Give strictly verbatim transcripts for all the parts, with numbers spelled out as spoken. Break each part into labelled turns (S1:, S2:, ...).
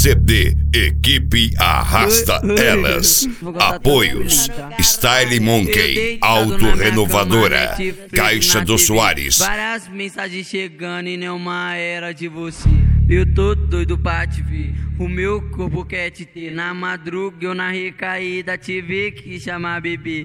S1: C D, equipe Arrasta Elas. Apoios, Style Monkey, Auto-Renovadora, Caixa do Soares.
S2: Várias mensagens chegando e nenhuma era de você. Eu tô doido pra te ver, o meu corpo quer te ter. Na madruga eu na recaída tive que chamar bebê.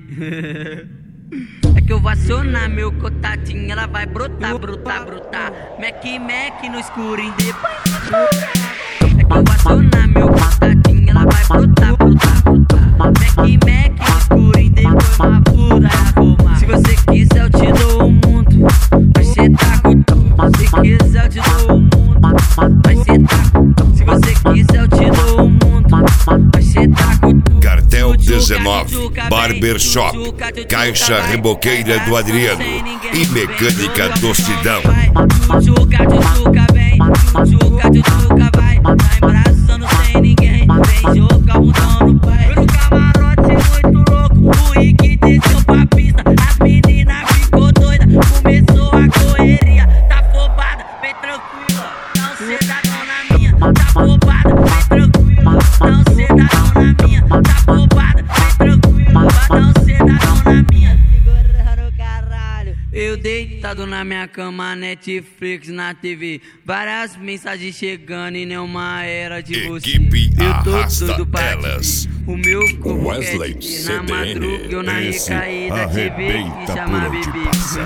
S2: É que eu vou acionar meu contatinho, ela vai brotar, brotar, brotar. Mac, Mac no escurinho depois. É que eu vou acionar meu contatinho, ela vai brotar, brotar, brotar. Mac, Mac no escurinho depois uma puta arrumar. Se você quiser eu te dou o mundo, mas cê tá com tudo. Se quiser eu te dou o mundo, mas cê tá com tudo. Se você quiser eu te dou o mundo, mas cê tá com tudo.
S1: Cartel dezenove, Barbershop, Caixa Reboqueira do Adriano e Mecânica do Sidão.
S2: Tchutchuca, tchutchuca, vem, tchutchuca, tchutchuca, vai. Tá embraçando sem ninguém, vem jogar um dão no pai. No camarote muito louco, o Rick desceu pra pista. As meninas ficou doida, começou a correria. Tá afobada, vem tranquila, não cê dá não na minha. Tá afobada, vem tranquila, não cê dá não na minha. Tá afobada, vem tranquila, não cê dá não na minha. Segurando o caralho. Eu deitado na minha cama, Netflix na T V. Várias mensagens chegando e nenhuma era de você.
S1: Equipe
S2: Eu tô
S1: Arrasta
S2: doido pra
S1: Elas.
S2: te ver, o meu corpo
S3: Wesley
S2: quer te ter. Na madruga eu na
S3: C D N, esse
S2: recaída tive que
S3: arrebenta
S2: chamar
S3: por onde
S2: bebê.
S3: passa.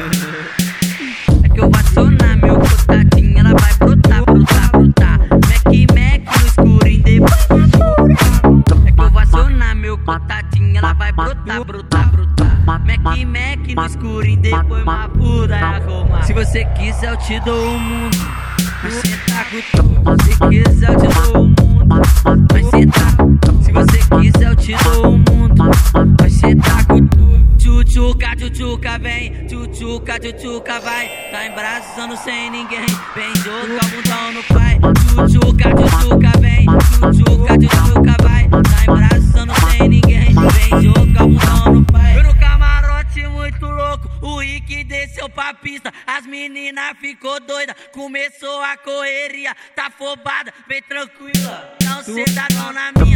S2: É que eu vou acionar meu contatinho, ela vai brotar, brotar, brotar. Mac, Mac no escurinho depois uma pura. É que eu vou acionar meu contatinho, ela vai brotar, brotar, brotar. Mac, Mac no escurinho depois uma pura arrumar. Se você quiser eu te dou o mundo, mas cê tá com tudo. Se quiser eu te dou o mundo, mas cê tá com tudo. Se você quiser eu te dou o mundo, mas cê tá com tudo. Tchutchuca, tchutchuca, vem, tchutchuca, tchutchuca, vai. Tá embraçando sem ninguém, vem jogar bundão no pai. Tchutchuca, tchutchuca, vem, tchutchuca, tchutchuca, vai. Tá embraçando sem ninguém, vem jogar bundão no pai. Eu no camarote muito louco, o Rick desceu pra pista. As meninas ficou doida, começou a correria. Tá afobada, vem tranquila, não cê dá não na minha.